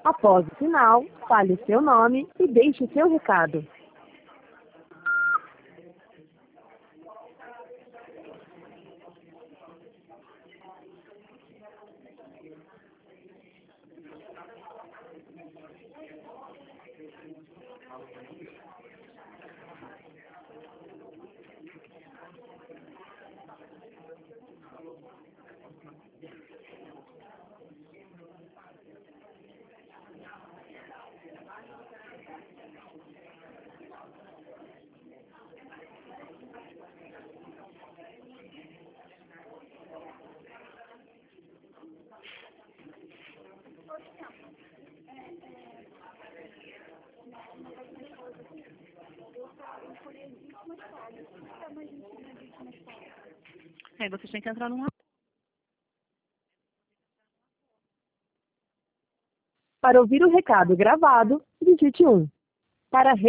Após o sinal, fale o seu nome e deixe o seu recado. Aí você tem que entrar numa... Para ouvir o recado gravado, digite 1. Para